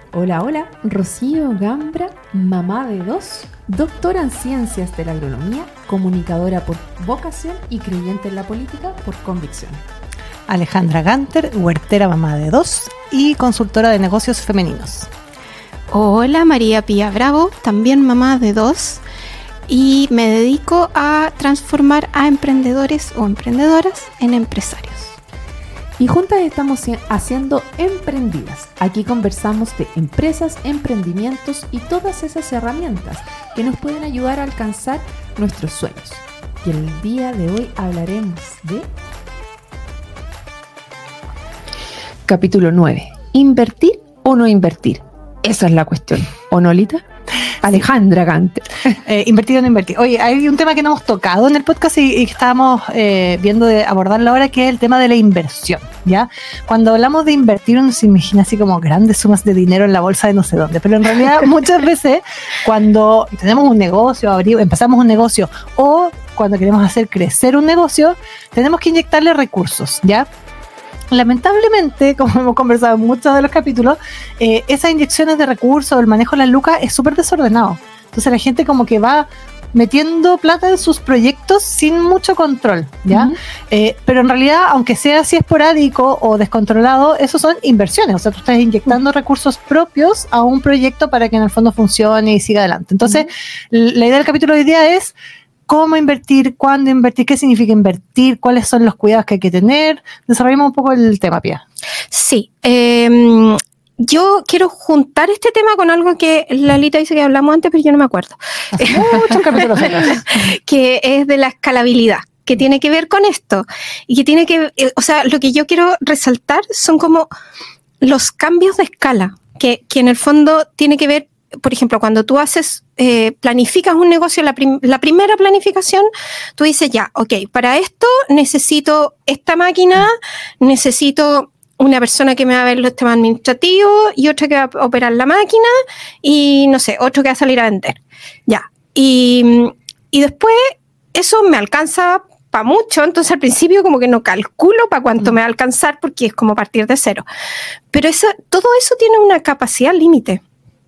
Hola, hola, Rocío Gambra, mamá de 2, doctora en ciencias de la agronomía, comunicadora por vocación y creyente en la política por convicción. Alejandra Ganter, huertera mamá de 2 y consultora de negocios femeninos. Hola, María Pía Bravo, también mamá de 2 y me dedico a transformar a emprendedores o emprendedoras en empresarios. Y juntas estamos haciendo Emprendidas. Aquí conversamos de empresas, emprendimientos y todas esas herramientas que nos pueden ayudar a alcanzar nuestros sueños. Y el día de hoy hablaremos de... Capítulo 9. ¿Invertir o no invertir? Esa es la cuestión. ¿O no, Lita? Alejandra Ganter. Invertir o no invertir. Oye, hay un tema que no hemos tocado en el podcast y que estábamos viendo de abordarlo ahora, que es el tema de la inversión, ¿ya? Cuando hablamos de invertir, uno se imagina así como grandes sumas de dinero en la bolsa de no sé dónde, pero en realidad muchas veces cuando tenemos un negocio, empezamos un negocio o cuando queremos hacer crecer un negocio, tenemos que inyectarle recursos, ¿ya? Lamentablemente, como hemos conversado en muchos de los capítulos, esas inyecciones de recursos, el manejo de las lucas es súper desordenado. Entonces la gente como que va metiendo plata en sus proyectos sin mucho control, ¿ya? Uh-huh. Pero en realidad, aunque sea así esporádico o descontrolado, eso son inversiones. O sea, tú estás inyectando recursos propios a un proyecto para que en el fondo funcione y siga adelante. Entonces, la idea del capítulo de hoy día es cómo invertir, cuándo invertir, qué significa invertir, cuáles son los cuidados que hay que tener. Desarrollemos un poco el tema, Pía. Sí, yo quiero juntar este tema con algo que Lalita dice que hablamos antes, pero yo no me acuerdo. Muchos capítulos atrás. Que es de la escalabilidad, que tiene que ver con esto. Y que tiene que, o sea, lo que yo quiero resaltar son como los cambios de escala, que en el fondo tiene que ver. Por ejemplo, cuando tú planificas un negocio, la primera planificación, tú dices ya, ok, para esto necesito esta máquina, necesito una persona que me va a ver los temas administrativos y otra que va a operar la máquina y no sé, otro que va a salir a vender. Ya. Y después eso me alcanza para mucho, entonces al principio como que no calculo para cuánto me va a alcanzar porque es como partir de cero. Pero todo eso tiene una capacidad límite.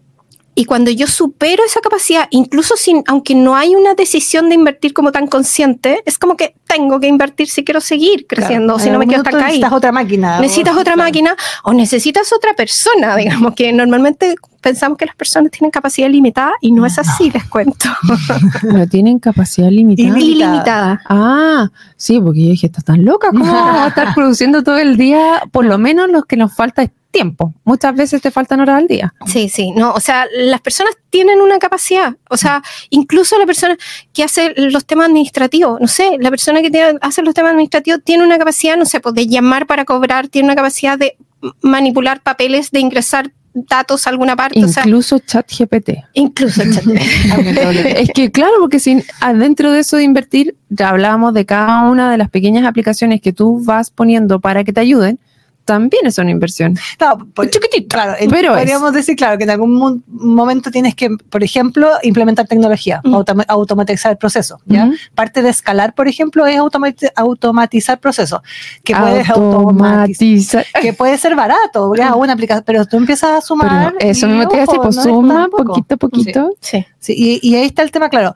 Y cuando yo supero esa capacidad, incluso aunque no hay una decisión de invertir como tan consciente, es como que tengo que invertir si quiero seguir creciendo, claro, si no me quiero estar ahí. Necesitas otra máquina. Necesitas otra máquina o necesitas otra persona, digamos, que normalmente pensamos que las personas tienen capacidad limitada y no es así, les cuento. ¿Pero tienen capacidad limitada? Ilimitada. Ah, sí, porque yo dije, ¿estás tan loca? ¿Cómo vamos a estar produciendo todo el día? Por lo menos lo que nos falta es tiempo. Muchas veces te faltan horas al día. Sí, no, o sea, las personas tienen una capacidad, o sea, incluso la persona que hace los temas administrativos, no sé, la persona que hace los temas administrativos tiene una capacidad, no sé, pues de llamar para cobrar, tiene una capacidad de manipular papeles, de ingresar datos a alguna parte. Incluso ChatGPT. Incluso ChatGPT. Es que claro, porque si adentro de eso de invertir, ya hablábamos de cada una de las pequeñas aplicaciones que tú vas poniendo para que te ayuden, también es una inversión. Claro, claro, pero podríamos decir, claro, que en algún momento tienes que, por ejemplo, implementar tecnología, automatizar el proceso, ¿ya? Parte de escalar, por ejemplo, es automatizar procesos, que puedes automatizar, que puede ser barato, ¿ya? Una aplicación, pero tú empiezas a sumar. Pero eso mismo te hace, pues suma poquito a poquito. Sí. Y ahí está el tema, claro.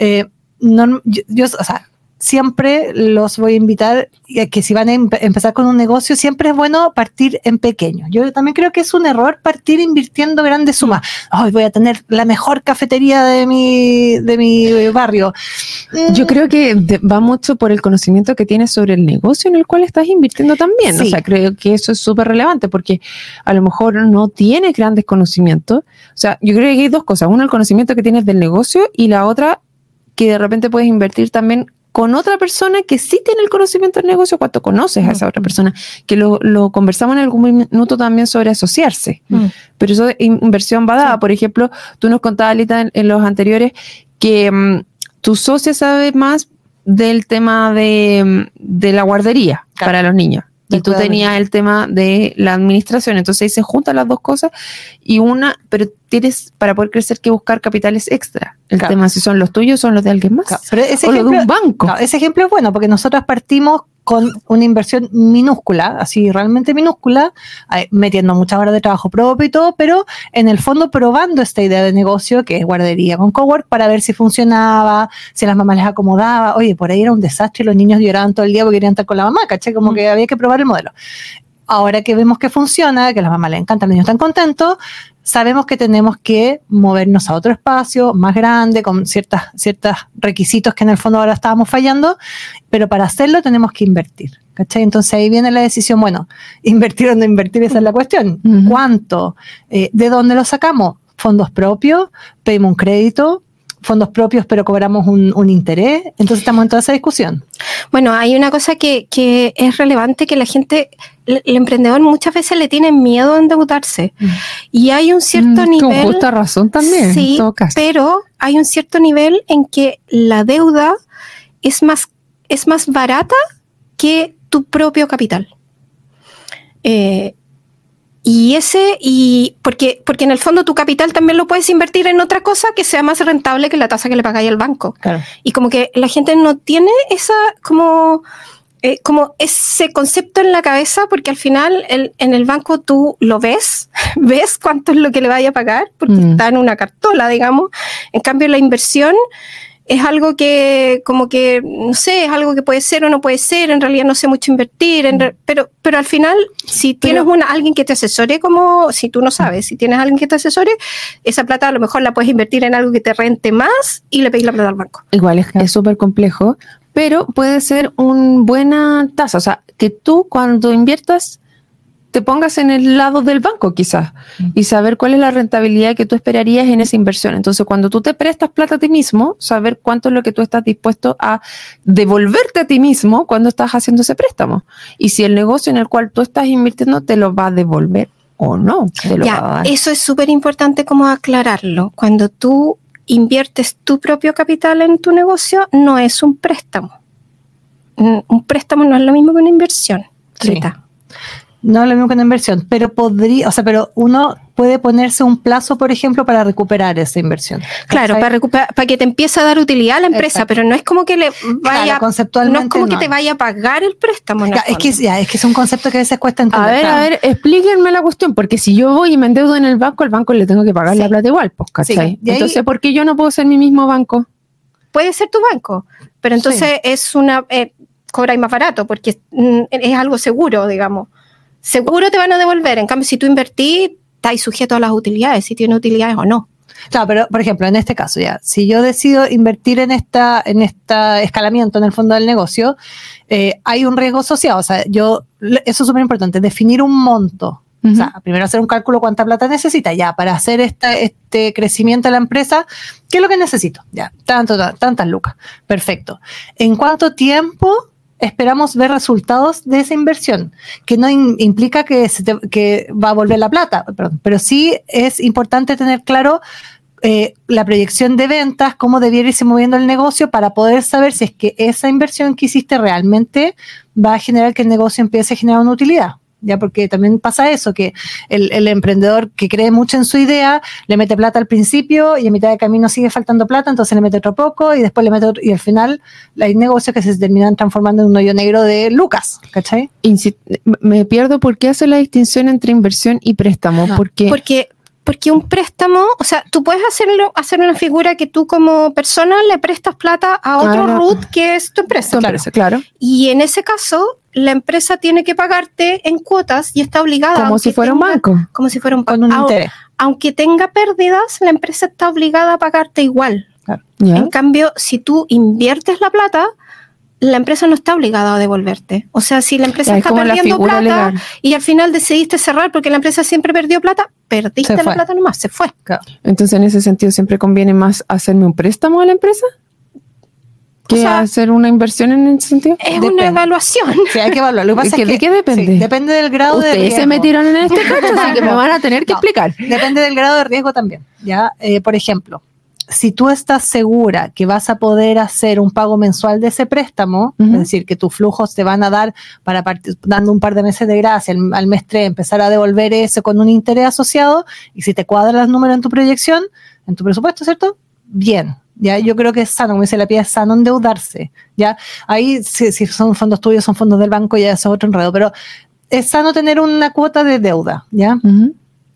Yo, o sea, siempre los voy a invitar a que si van a empezar con un negocio, siempre es bueno partir en pequeño. Yo también creo que es un error partir invirtiendo grandes sumas. Hoy voy a tener la mejor cafetería de mi barrio. Yo creo que va mucho por el conocimiento que tienes sobre el negocio en el cual estás invirtiendo también. Sí. O sea, creo que eso es súper relevante porque a lo mejor no tienes grandes conocimientos. O sea, yo creo que hay dos cosas. Uno, el conocimiento que tienes del negocio y la otra, que de repente puedes invertir también con otra persona que sí tiene el conocimiento del negocio cuando conoces a esa otra persona, que lo conversamos en algún minuto también sobre asociarse, pero eso de inversión va dada. Por ejemplo, tú nos contabas, Alita, en los anteriores que tu socia sabe más del tema de la guardería para los niños. Y tú tenías el tema de la administración, entonces ahí se juntan las dos cosas pero tienes para poder crecer que buscar capitales extra. El tema si son los tuyos, son los de alguien más. Pero ese o ejemplo, los de un banco. Ese ejemplo es bueno porque nosotros partimos con una inversión minúscula, así realmente minúscula, metiendo muchas horas de trabajo propio y todo, pero en el fondo probando esta idea de negocio que es guardería con cowork para ver si funcionaba, si a las mamás les acomodaba. Oye, por ahí era un desastre y los niños lloraban todo el día porque querían estar con la mamá, ¿cachai? Como que había que probar el modelo. Ahora que vemos que funciona, que a las mamás les encanta, los niños están contentos, sabemos que tenemos que movernos a otro espacio más grande, con ciertos requisitos que en el fondo ahora estábamos fallando, pero para hacerlo tenemos que invertir, ¿cachai? Entonces ahí viene la decisión, bueno, invertir o no invertir, esa es la cuestión. Uh-huh. ¿Cuánto? ¿De dónde lo sacamos? ¿Fondos propios? ¿Pedimos un crédito? ¿Fondos propios pero cobramos un interés? Entonces estamos en toda esa discusión. Bueno, hay una cosa que es relevante, que la gente, el emprendedor muchas veces le tiene miedo a endeudarse. Y hay un cierto nivel... Con justa razón también, sí, en todo caso. Pero hay un cierto nivel en que la deuda es más barata que tu propio capital. Porque en el fondo tu capital también lo puedes invertir en otra cosa que sea más rentable que la tasa que le pagáis al banco. Claro. Y como que la gente no tiene esa como ese concepto en la cabeza, porque al final en el banco tú lo ves cuánto es lo que le vaya a pagar, porque está en una cartola, digamos. En cambio la inversión es algo que, como que, no sé, es algo que puede ser o no puede ser, en realidad no sé mucho invertir, pero al final, si tienes alguien que te asesore, como si tú no sabes, si tienes alguien que te asesore, esa plata a lo mejor la puedes invertir en algo que te rente más y le pedís la plata al banco. Igual es súper complejo, pero puede ser una buena tasa, o sea, que tú cuando inviertas te pongas en el lado del banco quizás y saber cuál es la rentabilidad que tú esperarías en esa inversión. Entonces, cuando tú te prestas plata a ti mismo, saber cuánto es lo que tú estás dispuesto a devolverte a ti mismo cuando estás haciendo ese préstamo. Y si el negocio en el cual tú estás invirtiendo te lo va a devolver o no. Te lo va a dar. Eso es súper importante como aclararlo. Cuando tú inviertes tu propio capital en tu negocio, no es un préstamo. Un préstamo no es lo mismo que una inversión. Sí. No es lo mismo que una inversión, pero pero uno puede ponerse un plazo, por ejemplo, para recuperar esa inversión. Claro, para que te empiece a dar utilidad a la empresa. Exacto. Pero no es como que le vaya, claro, conceptualmente no es como que te vaya a pagar el préstamo. Es que es un concepto que a veces cuesta entender. A ver, explíquenme la cuestión, porque si yo voy y me endeudo en el banco, al banco le tengo que pagar la plata igual, pues, ¿cachai? Sí. Entonces, ¿por qué yo no puedo ser mi mismo banco? Puede ser tu banco, pero entonces es cobráis más barato, porque es algo seguro, digamos. Seguro te van a devolver. En cambio, si tú invertís, estáis sujeto a las utilidades, si tiene utilidades o no. Claro, pero por ejemplo, en este caso ya, si yo decido invertir en esta escalamiento en el fondo del negocio, hay un riesgo asociado. O sea, eso es súper importante, definir un monto. Uh-huh. O sea, primero hacer un cálculo cuánta plata necesita ya para hacer este crecimiento de la empresa. ¿Qué es lo que necesito? Ya, tantas lucas. Perfecto. ¿En cuánto tiempo esperamos ver resultados de esa inversión? Que no implica que va a volver la plata, pero sí es importante tener claro la proyección de ventas, cómo debiera irse moviendo el negocio para poder saber si es que esa inversión que hiciste realmente va a generar que el negocio empiece a generar una utilidad. Ya, porque también pasa eso, que el emprendedor que cree mucho en su idea, le mete plata al principio y a mitad de camino sigue faltando plata, entonces le mete otro poco y después le mete otro, y al final hay negocios que se terminan transformando en un hoyo negro de lucas, ¿cachai? Me pierdo, ¿por qué hace la distinción entre inversión y préstamo? No, porque un préstamo, o sea, tú puedes hacer una figura que tú como persona le prestas plata a otro root que es tu empresa. Claro. Y en ese caso, la empresa tiene que pagarte en cuotas y está obligada. Como si fuera un banco. Como si fuera un banco. Con un interés. Aunque tenga pérdidas, la empresa está obligada a pagarte igual. Claro. En cambio, si tú inviertes la plata, la empresa no está obligada a devolverte. O sea, si la empresa está perdiendo plata legal y al final decidiste cerrar porque la empresa siempre perdió plata, perdiste la plata nomás, se fue. Claro. Entonces, en ese sentido, ¿siempre conviene más hacerme un préstamo a la empresa que hacer una inversión en ese sentido? Depende. Una evaluación. Sí, hay que evaluar. Lo que pasa ¿De qué depende? Sí, depende del grado de riesgo. Ustedes se metieron en este caso, así que me van a tener que explicar. Depende del grado de riesgo también. ¿Ya? Por ejemplo, si tú estás segura que vas a poder hacer un pago mensual de ese préstamo, es decir, que tus flujos te van a dar dando un par de meses de gracia, al mes 3 empezar a devolver eso con un interés asociado, y si te cuadran los números en tu proyección, en tu presupuesto, ¿cierto? Bien, ¿ya? Yo creo que es sano, como dice la Pía, es sano endeudarse, ¿ya? Ahí, si son fondos tuyos, son fondos del banco, ya eso es otro enredo, pero es sano tener una cuota de deuda, ¿ya? Uh-huh.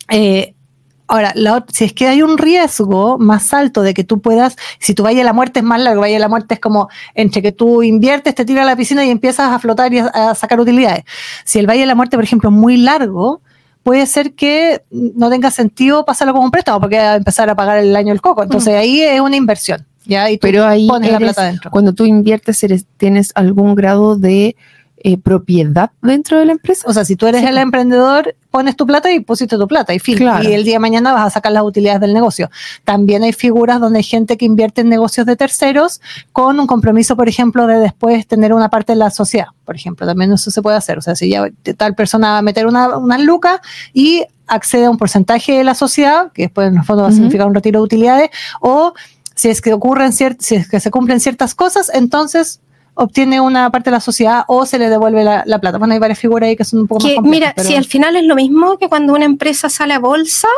Ahora, si es que hay un riesgo más alto de que tú puedas, si tu valle de la muerte es más largo, valle de la muerte es como entre que tú inviertes, te tiras a la piscina y empiezas a flotar y a sacar utilidades. Si el valle de la muerte, por ejemplo, es muy largo, puede ser que no tenga sentido pasarlo como un préstamo, porque va a empezar a pagar el año del coco. Entonces ahí es una inversión, ¿ya? Y tú pero ahí pones la plata dentro. Cuando tú inviertes, ¿tienes algún grado de propiedad dentro de la empresa? O sea, si tú eres el emprendedor, pones tu plata y pusiste tu plata y fin. Claro. Y el día de mañana vas a sacar las utilidades del negocio. También hay figuras donde hay gente que invierte en negocios de terceros con un compromiso, por ejemplo, de después tener una parte de la sociedad. Por ejemplo, también eso se puede hacer. O sea, si ya tal persona va a meter unas lucas y accede a un porcentaje de la sociedad, que después en el fondo va a significar un retiro de utilidades, o si es que si es que se cumplen ciertas cosas, entonces obtiene una parte de la sociedad o se le devuelve la plata. Bueno, hay varias figuras ahí que son un poco más complejas. Mira, pero si al final es lo mismo que cuando una empresa sale a bolsa,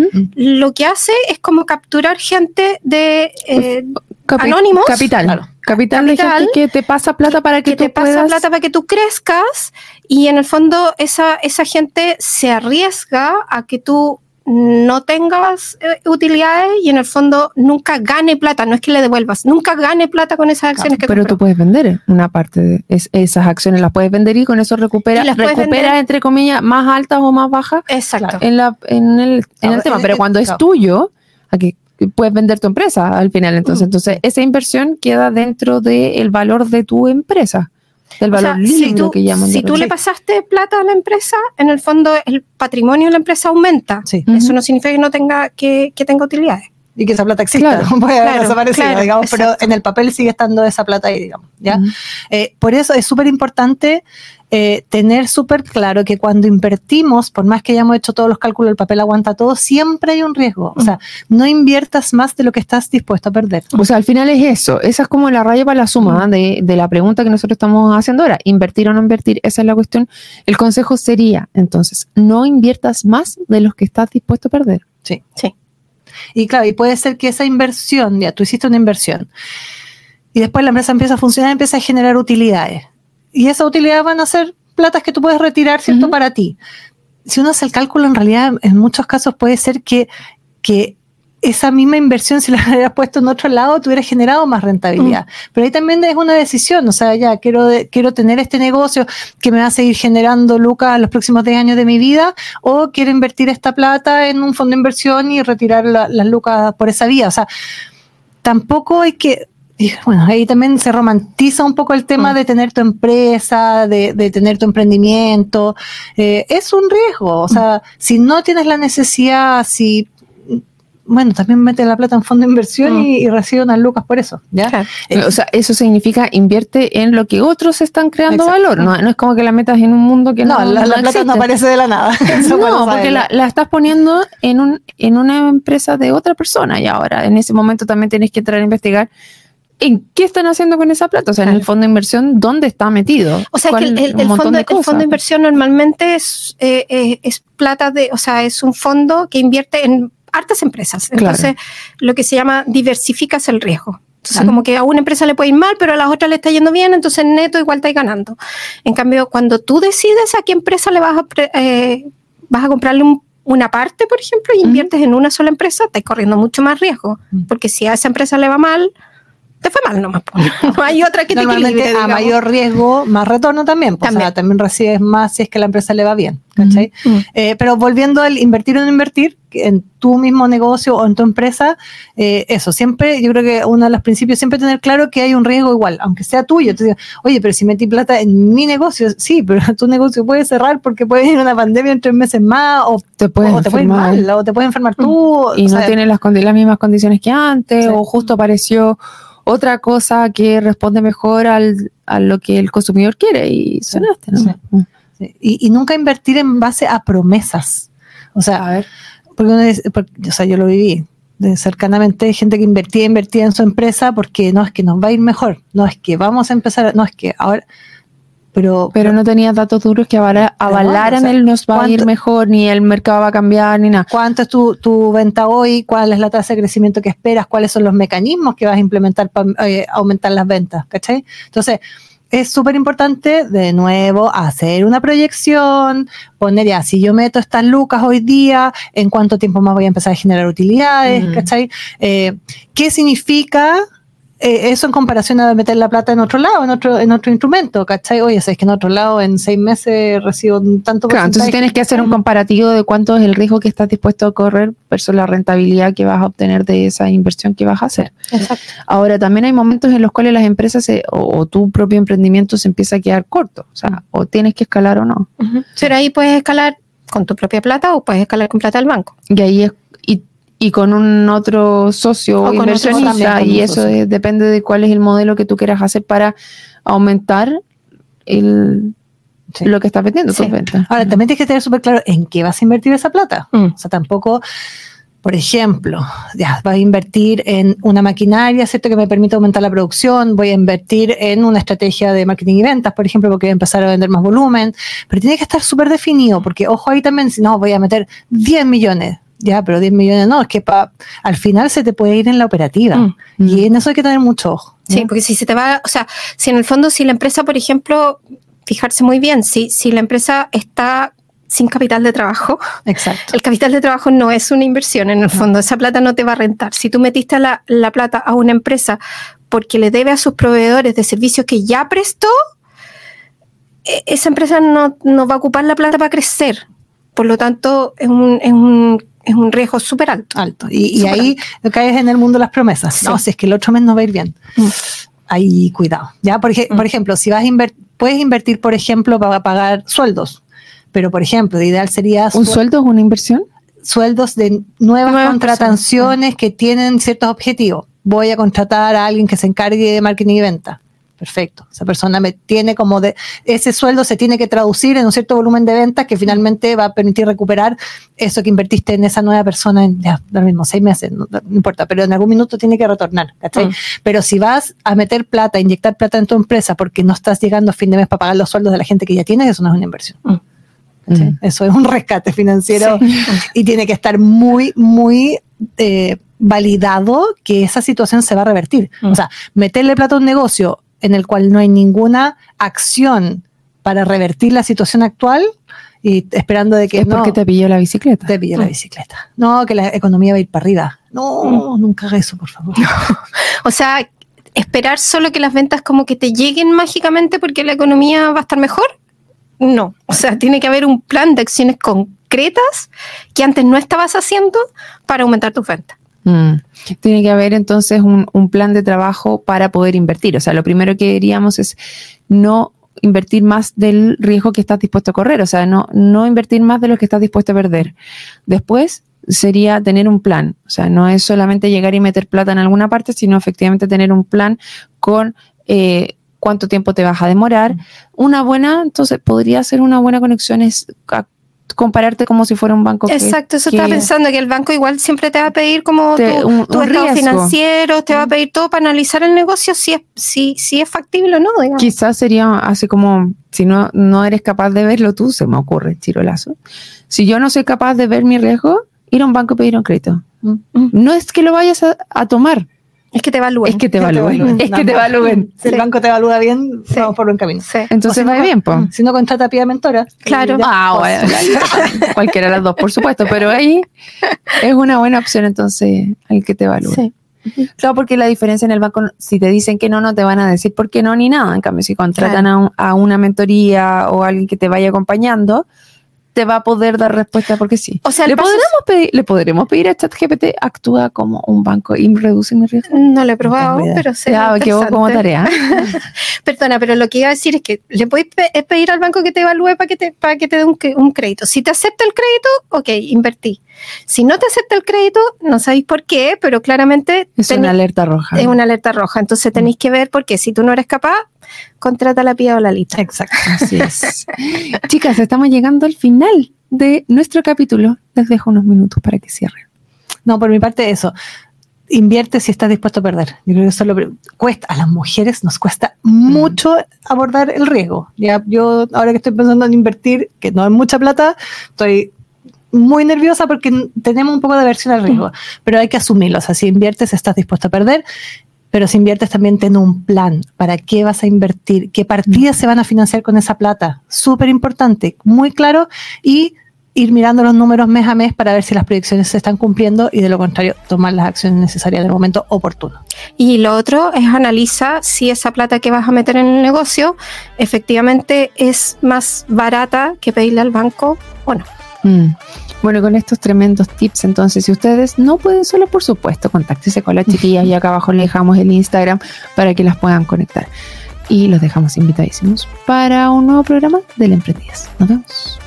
lo que hace es como capturar gente de anónimos. Capital. Claro. Capital de gente que te pasa plata para que tú puedas... pasa plata para que tú crezcas, y en el fondo esa gente se arriesga a que tú no tengas utilidades y en el fondo nunca gane plata, no es que le devuelvas, nunca gane plata con esas acciones que pero compró. Tú puedes vender una parte de esas acciones, las puedes vender y con eso recuperas entre comillas más altas o más bajas. Exacto. En el tema, pero cuando es tuyo, aquí puedes vender tu empresa al final, entonces esa inversión queda dentro del valor de tu empresa. Del valor libre que llaman. Si tú le pasaste plata a la empresa, en el fondo el patrimonio de la empresa aumenta. Sí. Eso no significa que no tenga que tenga utilidades. Y que esa plata exista, puede haber desaparecido, digamos, exacto. Pero en el papel sigue estando esa plata ahí, digamos, ¿ya? Por eso es súper importante tener súper claro que cuando invertimos, por más que hayamos hecho todos los cálculos, el papel aguanta todo, siempre hay un riesgo. O sea, no inviertas más de lo que estás dispuesto a perder. O sea, al final es eso. Esa es como la raya para la suma de la pregunta que nosotros estamos haciendo ahora. ¿Invertir o no invertir? Esa es la cuestión. El consejo sería, entonces, no inviertas más de los que estás dispuesto a perder. Sí. Y claro, y puede ser que esa inversión, ya tú hiciste una inversión, y después la empresa empieza a funcionar, empieza a generar utilidades. Y esas utilidades van a ser platas que tú puedes retirar, ¿cierto? Para ti. Si uno hace el cálculo, en realidad, en muchos casos puede ser que esa misma inversión, si la hubieras puesto en otro lado, te hubiera generado más rentabilidad. Pero ahí también es una decisión, o sea, ya quiero tener este negocio que me va a seguir generando lucas los próximos 10 años de mi vida, o quiero invertir esta plata en un fondo de inversión y retirar las lucas por esa vía. O sea, tampoco hay que... Bueno, ahí también se romantiza un poco el tema de tener tu empresa, de tener tu emprendimiento. Es un riesgo, o sea, si no tienes la necesidad, también mete la plata en fondo de inversión y recibe unas lucas por eso, ¿ya? Claro. O sea, eso significa invierte en lo que otros están creando valor, no es como que la metas en un mundo que no la plata no aparece de la nada. No, porque la estás poniendo en una empresa de otra persona, y ahora en ese momento también tienes que entrar a investigar ¿en qué están haciendo con esa plata? O sea, en el fondo de inversión, ¿dónde está metido? O sea, que el fondo de inversión normalmente es plata es un fondo que invierte en hartas empresas. Entonces, lo que se llama diversificas el riesgo. Entonces, como que a una empresa le puede ir mal, pero a las otras le está yendo bien, entonces neto igual está ganando. En cambio, cuando tú decides a qué empresa le vas a comprarle una parte, por ejemplo, y inviertes en una sola empresa, estás corriendo mucho más riesgo. Porque si a esa empresa le va mal, te fue mal nomás. No hay otra que te equilibre, a mayor riesgo, más retorno también. O sea, también recibes más si es que la empresa le va bien. ¿Cachai? Pero volviendo al invertir o no invertir, en tu mismo negocio o en tu empresa, eso, siempre, yo creo que uno de los principios, siempre tener claro que hay un riesgo igual, aunque sea tuyo. Entonces, oye, pero si metí plata en mi negocio, sí, pero tu negocio puede cerrar porque puede ir una pandemia en 3 meses más, o te puedes ir mal, o te puedes enfermar tú. Y no tienes las mismas condiciones que antes, o justo apareció otra cosa que responde mejor a lo que el consumidor quiere y sonaste, ¿no? Sí. Y nunca invertir en base a promesas. O sea, a ver, yo lo viví cercanamente, gente que invertía en su empresa porque no es que nos va a ir mejor, no es que vamos a empezar, no es que ahora pero no tenías datos duros que avalaran, o sea, el nos va a ir mejor, ni el mercado va a cambiar, ni nada. ¿Cuánto es tu venta hoy? ¿Cuál es la tasa de crecimiento que esperas? ¿Cuáles son los mecanismos que vas a implementar para aumentar las ventas? ¿Cachai? Entonces, es súper importante, de nuevo, hacer una proyección, poner ya, si yo meto estas lucas hoy día, ¿en cuánto tiempo más voy a empezar a generar utilidades? ¿Cachai? ¿Qué significa eso en comparación a meter la plata en otro lado, en otro instrumento? ¿Cachai? Oye, sabes que en otro lado en 6 meses recibo un tanto porcentaje. Entonces tienes que hacer un comparativo de cuánto es el riesgo que estás dispuesto a correr versus la rentabilidad que vas a obtener de esa inversión que vas a hacer. Exacto. Ahora, también hay momentos en los cuales las empresas o tu propio emprendimiento se empieza a quedar corto, o sea, o tienes que escalar o no. Pero ahí puedes escalar con tu propia plata o puedes escalar con plata del banco. Y ahí es y con un otro socio o inversionista, y eso depende de cuál es el modelo que tú quieras hacer para aumentar lo que estás vendiendo, tus ventas. Ahora, también tienes que tener súper claro en qué vas a invertir esa plata. O sea, tampoco, por ejemplo, ya vas a invertir en una maquinaria, ¿cierto?, que me permite aumentar la producción, voy a invertir en una estrategia de marketing y ventas, por ejemplo, porque voy a empezar a vender más volumen, pero tiene que estar súper definido, porque ojo ahí también, si no, voy a meter 10 millones. Ya, pero 10 millones no, es que al final se te puede ir en la operativa. Y en eso hay que tener mucho ojo. Sí, porque si se te va, o sea, si en el fondo, si la empresa, por ejemplo, fijarse muy bien, si la empresa está sin capital de trabajo, exacto, el capital de trabajo no es una inversión, en el fondo, esa plata no te va a rentar. Si tú metiste la plata a una empresa porque le debe a sus proveedores de servicios que ya prestó, esa empresa no va a ocupar la plata para crecer. Por lo tanto, es un riesgo súper alto. Y ahí caes en el mundo de las promesas. Sí. No, si es que el otro mes no va a ir bien. Ahí, cuidado. ¿Ya? Por ejemplo, si vas a puedes invertir, por ejemplo, para pagar sueldos. Pero, por ejemplo, lo ideal sería... ¿Un sueldo es una inversión? Sueldos de nuevas contrataciones que tienen ciertos objetivos. Voy a contratar a alguien que se encargue de marketing y venta. Perfecto. Esa persona me tiene ese sueldo se tiene que traducir en un cierto volumen de ventas que finalmente va a permitir recuperar eso que invertiste en esa nueva persona en lo mismo, 6 meses, no importa, pero en algún minuto tiene que retornar, ¿cachai? Pero si vas a meter plata, inyectar plata en tu empresa porque no estás llegando a fin de mes para pagar los sueldos de la gente que ya tienes, eso no es una inversión. Eso es un rescate financiero y tiene que estar muy, muy validado que esa situación se va a revertir. O sea, meterle plata a un negocio en el cual no hay ninguna acción para revertir la situación actual y esperando de que es porque te pilló la bicicleta. Te pilló la bicicleta. No, que la economía va a ir para arriba. No, nunca haga eso, por favor. No. O sea, esperar solo que las ventas como que te lleguen mágicamente porque la economía va a estar mejor. No, o sea, tiene que haber un plan de acciones concretas que antes no estabas haciendo para aumentar tus ventas. Tiene que haber entonces un plan de trabajo para poder invertir. O sea, lo primero que diríamos es no invertir más del riesgo que estás dispuesto a correr. O sea, no invertir más de lo que estás dispuesto a perder. Después sería tener un plan. O sea, no es solamente llegar y meter plata en alguna parte, sino efectivamente tener un plan con cuánto tiempo te vas a demorar. Entonces podría ser una buena conexión es compararte como si fuera un banco. Exacto, eso estaba pensando, que el banco igual siempre te va a pedir como tu estado financiero, te va a pedir todo para analizar el negocio si es factible o no, digamos. Quizás sería así como, si no eres capaz de verlo tú, se me ocurre, chirolazo. Si yo no soy capaz de ver mi riesgo, ir a un banco y pedir un crédito. No es que lo vayas a tomar. Es que te evalúen. Es que te evalúen. Si el banco te evalúa bien, vamos por buen camino. Sí. Entonces va bien, pues. Si no contrata a Pía Mentora. Claro. Bueno, cualquiera de las dos, por supuesto, pero ahí es una buena opción entonces el que te evalúe. Sí. Claro, porque la diferencia en el banco, si te dicen que no te van a decir por qué no ni nada. En cambio, si contratan a una mentoría o a alguien que te vaya acompañando, te va a poder dar respuesta porque sí. O sea, ¿le podremos pedir a ChatGPT actúa como un banco y reduce mi riesgo? No lo he probado, pero sé. Ya, que vos como tarea. Perdona, pero lo que iba a decir es que le podéis pedir al banco que te evalúe para que te dé un crédito. Si te acepta el crédito, ok, invertí. Si no te acepta el crédito, no sabéis por qué, pero claramente es una alerta roja. Es una alerta roja. Entonces tenéis que ver por qué. Si tú no eres capaz, contrata a la Pía o la Lita. Exacto, así es. Chicas, estamos llegando al final de nuestro capítulo. Les dejo unos minutos para que cierren. No, por mi parte eso. invierte si estás dispuesto a perder. Yo creo que eso cuesta, a las mujeres nos cuesta mucho abordar el riesgo. Ya yo ahora que estoy pensando en invertir, que no es mucha plata, estoy muy nerviosa porque tenemos un poco de aversión al riesgo, pero hay que asumirlo. O sea, si inviertes estás dispuesto a perder, pero si inviertes también ten un plan. ¿Para qué vas a invertir? ¿Qué partidas se van a financiar con esa plata? Súper importante, muy claro, y ir mirando los números mes a mes para ver si las proyecciones se están cumpliendo y de lo contrario tomar las acciones necesarias en el momento oportuno. Y lo otro es analizar si esa plata que vas a meter en el negocio efectivamente es más barata que pedirle al banco o no. Bueno, con estos tremendos tips, entonces, si ustedes no pueden solo, por supuesto, contáctese con las chiquillas y acá abajo le dejamos el Instagram para que las puedan conectar. Y los dejamos invitadísimos para un nuevo programa de La Emprendidas. Nos vemos.